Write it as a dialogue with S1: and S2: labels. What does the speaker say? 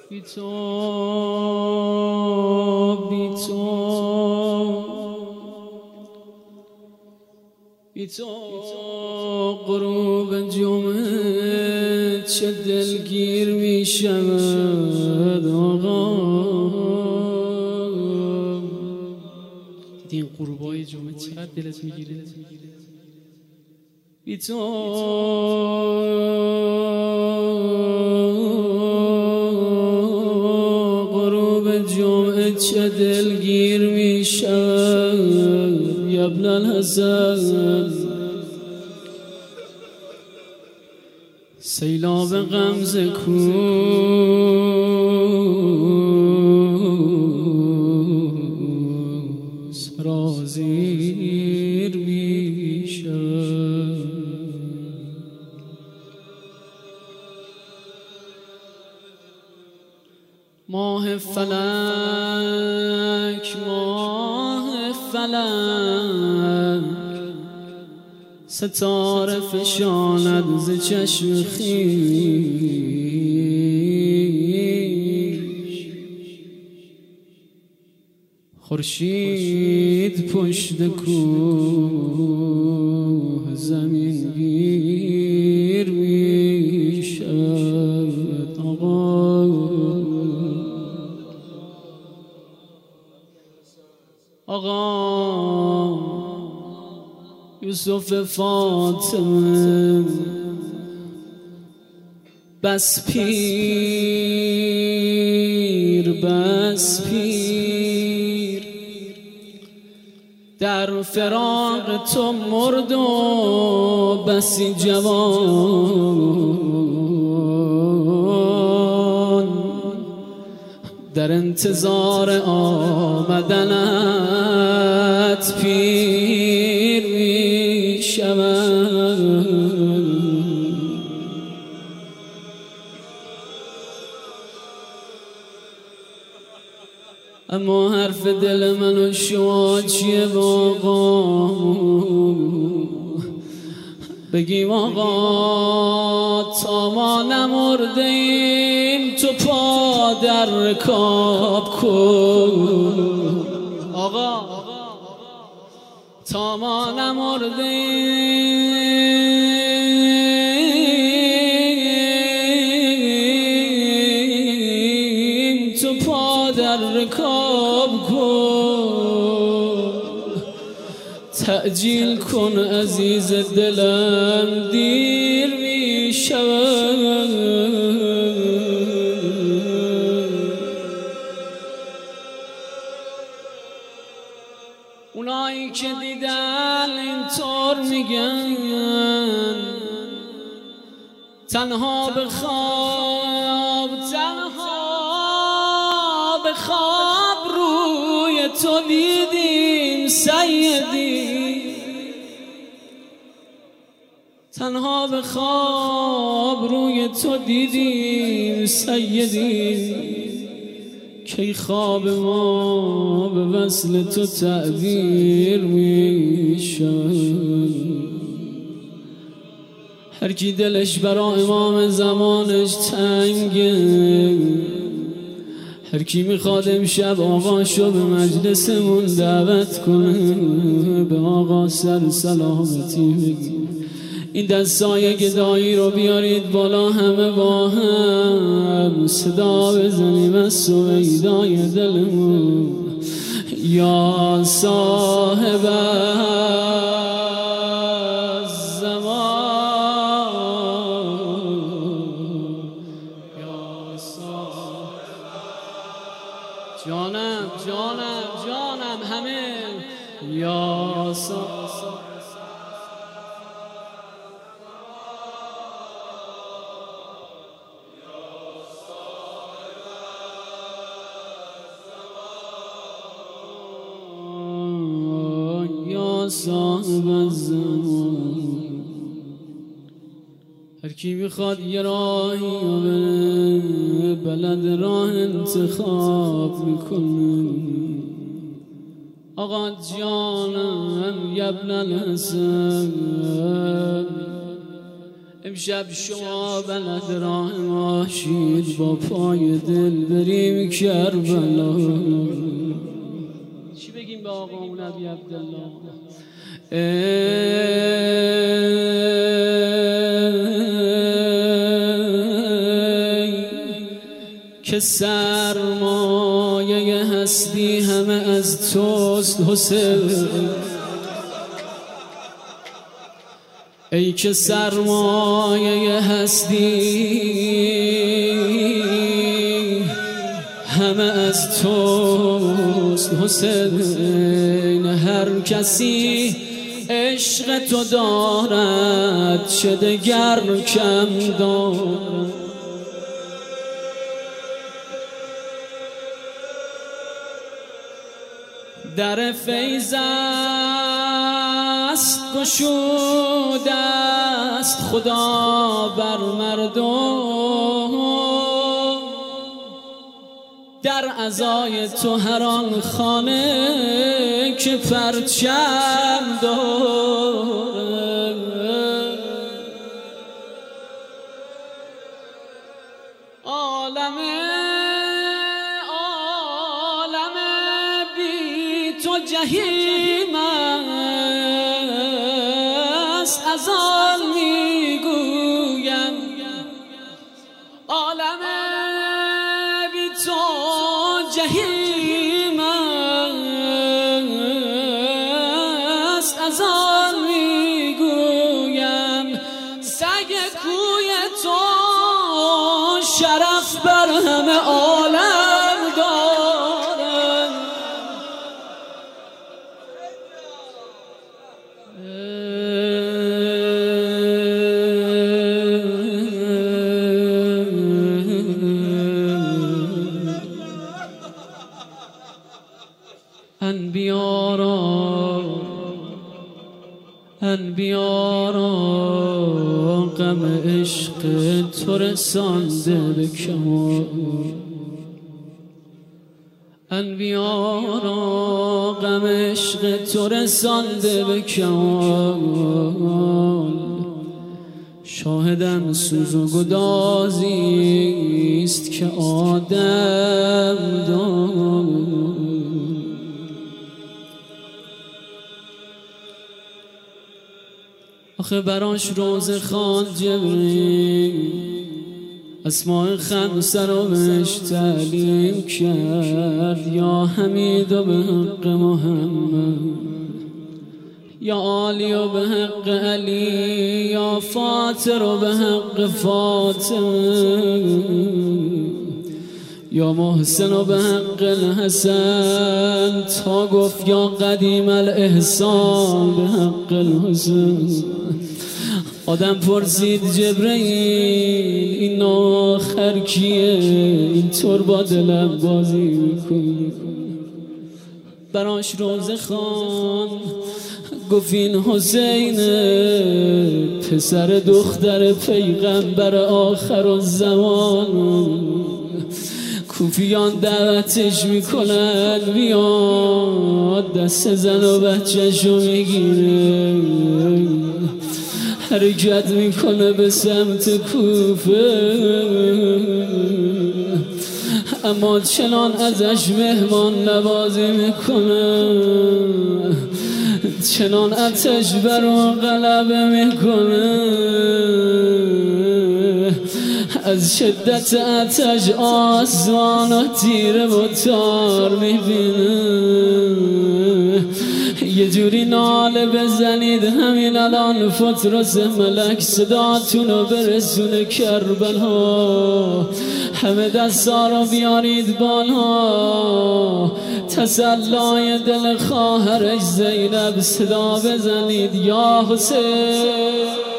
S1: بی تو بی تو بی تو غروب جمعه چه دلگیر می شود آقا. دیدی این غروبای جمعه چقدر دلت میگیره؟ بی تو غروب جمعه چه دلگیر می شود یا ابن الحسن. سیلاب غم ز کوه سرازیر می شود. ماه فلک ماه فلک ستاره فشاند ز چشم خویش. خورشید پشت کوه زمین گیر می شود آقا. آقا یوسف فاطمه بس پیر در فراق تو مرد و بسی جوان در انتظار آمدنت پیر می شود. اما حرف دل من و شما چیه آقا؟ بگیم آقا تا ما نمرده ایم تو پا در رکاب کن. آقا تا ما نمرده ایم تو پا در رکاب کن. تعجیل کن عزیز دلم دیر می شود. اونایی که دیدن اینطور میگن تنها به خواب روی تو دیدیم سیدی. تنها به خواب روی تو دیدیم سیدی. کی خواب ما به وصل تو تعبیر می شود. هر کی دلش برا امام زمانش تنگه، هر کی میخواد امشب آقاشو به مجلسمون دعوت کنه به آقا سر سلامتی بگی. این دستای گدایی رو بیارید بالا همه با هم صدا بزنیم از سویدای دلمون. یا صاحب الزمان یا صاحب جانم همه یا صاحب صاحب الزمان. هر کی میخواد یه راهی و بلد راه انتخاب میکنه. آقا جانم یا ابن الحسن امشب شما بلد راه باشید، با پای دل بریم کربلا. چی بگیم به آقامون ابی عبدالله؟ که سرمایه هستی همه از توست حسین، ای که سرمایه هستی همه از توست حسین. هر کسی عشق تو دارد چه دگر کم دارد. در فیض است گشوده است خدا بر مردم، در عزای تو هر آن خانه که پرچم دارد. عالم بی تو جهیم است، از آن میگویم عالم بی تو جهیم است، از آن میگویم سگ کوی تو شرف بر همه عالم دارد. انبیا را غم عشق تو رسانده به کمال، انبیا را غم عشق تو رسانده به کمال. شاهدم سوز و گدازیست که آدم داد. آخه براش روزه خواند جبریل، اسماء خمسه رو بهش تعلیم کرد. یا حمید و به حق محمد، یا عالی و به حق علی، یا فاطر و به حق فاطمه، یا محسن و به حق الحسن، تا گفت یا قدیم الاحسان به حق الحسن. آدم پرسید جبرئیل این آخر کیه، اینطور با دلم بازی میکنی؟ براش روزه خوان، گفت این حسین پسر دختر پیغمبر آخر الزمان. کوفیان دعوتش میکنن بیاد، دست زن و بچه‌شو میگیره، حرکت میکنه به سمت کوفه. اما چنان ازش مهمان نوازی میکنه، چنان آتش بر اون غلبه میکنه، از شدت آتش آسمان و تیره و تار میبینه. یه جوری ناله بزنید همین الان فترس ملک صداتونو برسونه کربلا. همه دستا رو بیارید بالا، تسلای دل خواهرش زینب صدا بزنید یا حسین.